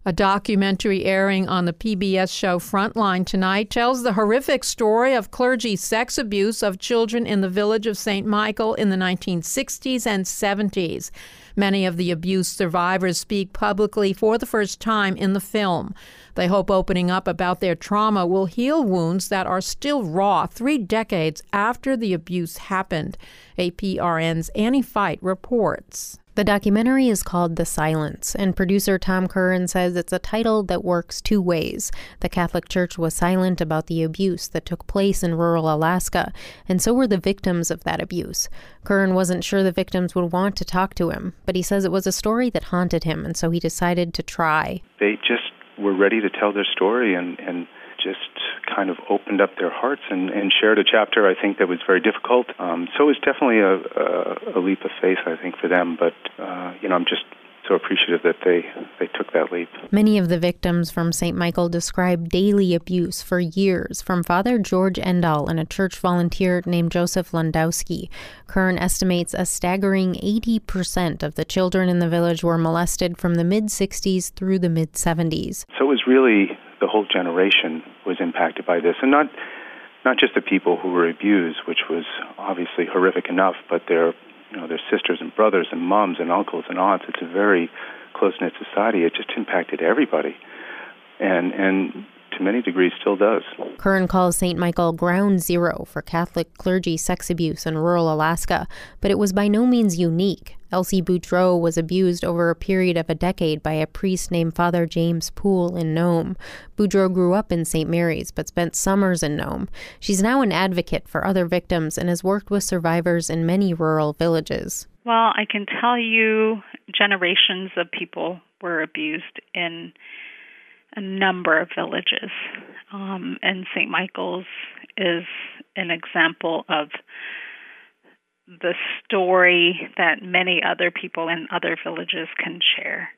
A documentary airing on the PBS show Frontline tonight tells the horrific story of clergy sex abuse of children in the village of St. Michael in the 1960s and 70s. Many of the abuse survivors speak publicly for the first time in the film. They hope opening up about their trauma will heal wounds that are still raw 3 decades after the abuse happened. APRN's Annie Fight reports. The documentary is called The Silence, and producer Tom Curran says it's a title that works 2 ways. The Catholic Church was silent about the abuse that took place in rural Alaska, and so were the victims of that abuse. Curran wasn't sure the victims would want to talk to him, but he says it was a story that haunted him, and so he decided to try. They just were ready to tell their story and just kind of opened up their hearts and shared a chapter, I think, that was very difficult. So it was definitely a leap of faith, I think, for them. But, I'm just so appreciative that they took that leap. Many of the victims from St. Michael described daily abuse for years from Father George Endall and a church volunteer named Joseph Landowski. Curran estimates a staggering 80% of the children in the village were molested from the mid-60s through the mid-70s. So it was really the whole generation was impacted by this, and not just the people who were abused, which was obviously horrific enough, but their sisters and brothers and moms and uncles and aunts. It's a very close-knit society. It just impacted everybody, and to many degrees still does. Curran calls St. Michael ground zero for Catholic clergy sex abuse in rural Alaska, but it was by no means unique. Elsie Boudreau was abused over a period of a decade by a priest named Father James Poole in Nome. Boudreau grew up in St. Mary's but spent summers in Nome. She's now an advocate for other victims and has worked with survivors in many rural villages. Well, I can tell you generations of people were abused in a number of villages. And St. Michael's is an example of the story that many other people in other villages can share.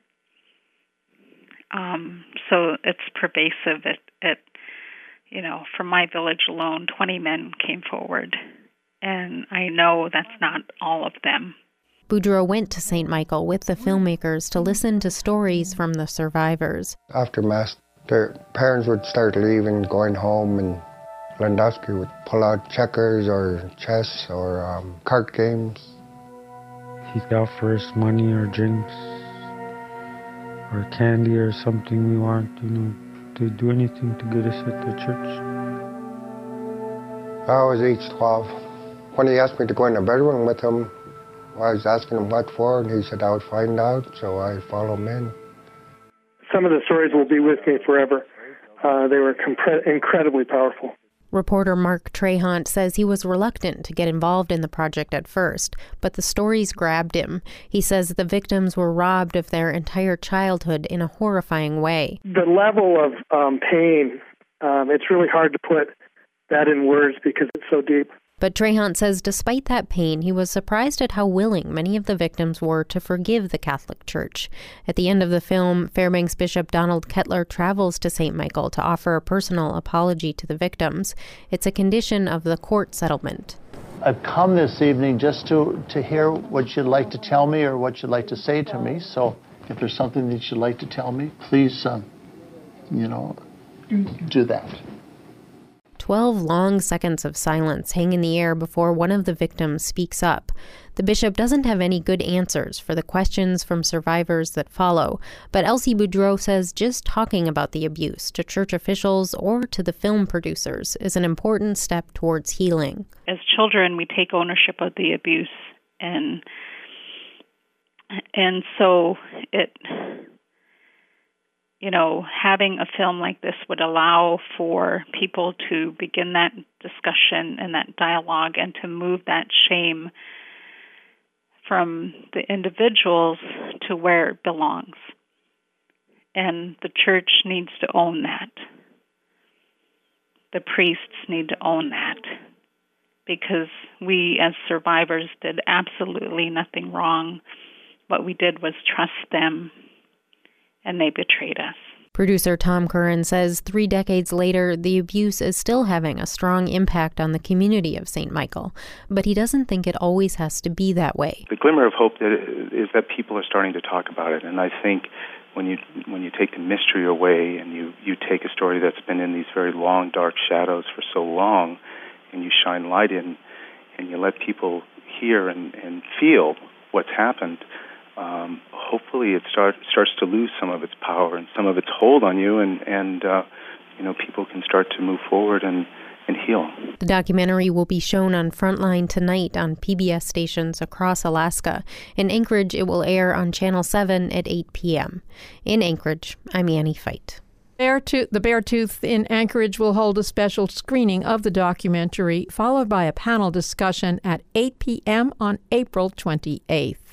So it's pervasive. From my village alone, 20 men came forward. And I know that's not all of them. Boudreau went to St. Michael with the filmmakers to listen to stories from the survivors. After Mass, their parents would start leaving, going home, and Landowski would pull out checkers or chess or card games. He'd offer us money or drinks or candy or something we want, to do anything to get us at the church. I was age 12. When he asked me to go in the bedroom with him, I was asking him what for, and he said I would find out, so I followed him in. Some of the stories will be with me forever. They were incredibly powerful. Reporter Mark Trahant says he was reluctant to get involved in the project at first, but the stories grabbed him. He says the victims were robbed of their entire childhood in a horrifying way. The level of pain, it's really hard to put that in words because it's so deep. But Trahant says despite that pain, he was surprised at how willing many of the victims were to forgive the Catholic Church. At the end of the film, Fairbanks Bishop Donald Kettler travels to St. Michael to offer a personal apology to the victims. It's a condition of the court settlement. I've come this evening just to hear what you'd like to tell me or what you'd like to say to me. So if there's something that you'd like to tell me, please, do that. 12 long seconds of silence hang in the air before one of the victims speaks up. The bishop doesn't have any good answers for the questions from survivors that follow, but Elsie Boudreau says just talking about the abuse to church officials or to the film producers is an important step towards healing. As children, we take ownership of the abuse, and so having a film like this would allow for people to begin that discussion and that dialogue and to move that shame from the individuals to where it belongs. And the church needs to own that. The priests need to own that because we as survivors did absolutely nothing wrong. What we did was trust them, and they betrayed us. Producer Tom Curran says 3 decades later, the abuse is still having a strong impact on the community of St. Michael, but he doesn't think it always has to be that way. The glimmer of hope is that people are starting to talk about it, and I think when you take the mystery away and you take a story that's been in these very long, dark shadows for so long, and you shine light in, and you let people hear and feel what's happened, hopefully it starts to lose some of its power and some of its hold on you, and people can start to move forward and heal. The documentary will be shown on Frontline tonight on PBS stations across Alaska. In Anchorage, it will air on Channel 7 at 8 p.m. In Anchorage, I'm Annie Feit. The Beartooth in Anchorage will hold a special screening of the documentary, followed by a panel discussion at 8 p.m. on April 28th.